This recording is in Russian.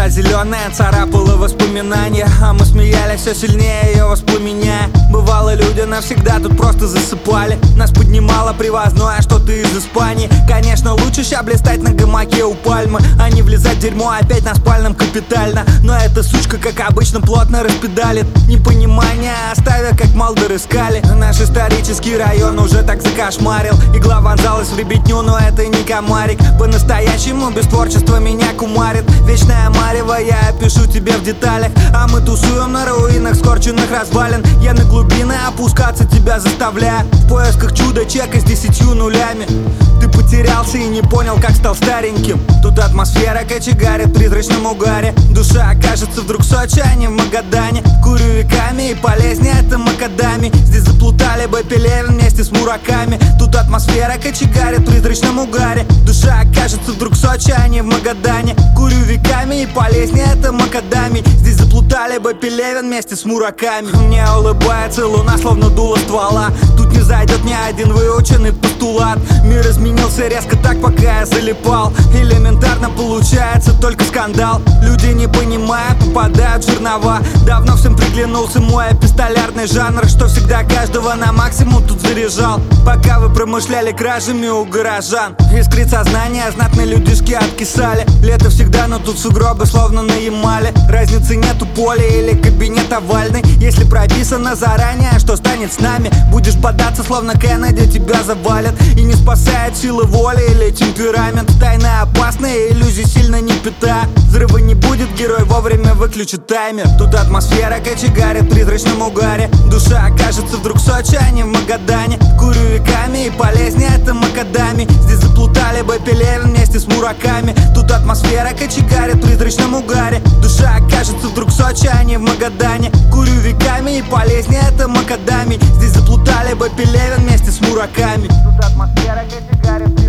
Глаза зеленые, царапало воспоминания, а мы смеялись все сильнее, ее воспламеняя. Бывало, люди навсегда тут просто засыпали. Нас поднимало привозное что-то из Испании. Конечно, лучше ща блистать на гамаке у пальмы, а не влезать в дерьмо опять на спальном капитально. Но эта сучка, как обычно, плотно распедалит. Непонимание оставя, как Малдер искали. Наш исторический район уже так закошмарил. Игла вонзалась в ребятню, но это не комарик. По-настоящему без творчества меня кумарит. Вечная марево, я опишу тебе в деталях. А мы тусуем на руинах скорченных развалин. Я на глубины опускаться тебя заставляю. В поисках чуда чека с 10 нулями. Ты потерялся и не понял, как стал стареньким. Тут атмосфера кочегарит в призрачном угаре. Душа окажется вдруг в Сочи, а не в Магадане. Курю веками и полезнее это макадами. Здесь заплутали бы Пелевин вместе с Мураками. Тут атмосфера кочегарит в призрачном угаре. Душа окажется вдруг в Сочи, а не в Магадане. Курю веками и полезнее это макадами. Здесь заплутали бы Пелевин вместе с Мураками. Мне улыбается луна, словно дуло ствола. Тут не зайдет ни один выученный постулат. Мир изменился резко так, пока я залипал. Элементарно получается только скандал. Люди не понимают, попадают в жернова. Давно всем приглянулся мой эпистолярный жанр, что всегда каждого на максимум тут заряжал. Пока вы промышляли кражами у горожан, искрит сознание, знатные людишки откисали. Лето всегда, но тут сугробы словно на Ямале. Разницы нету, поле или кабинет овальный. Если прописано заранее, что станет с нами, будешь бодаться, словно Кеннеди, тебя завалят. И не спасает силы воли или темперамент. Тайна опасная, иллюзий сильно не питая. Взрыва не будет, герой вовремя выключит таймер. Тут атмосфера кочегарит в призрачном угаре. Душа окажется вдруг в Сочи, а не в Магадане. Курю веками и полезнее это макадами. Здесь заплутали бы Пелевин вместе с Мураками. Тут атмосфера кочегарит в призрачном угаре. Душа окажется вдруг в Сочи, а не в Магадане. Курю веками и полезнее это макадами. Здесь заплутали бы Пелевин вместе с Мураками. Тут атмосфера кочегарит в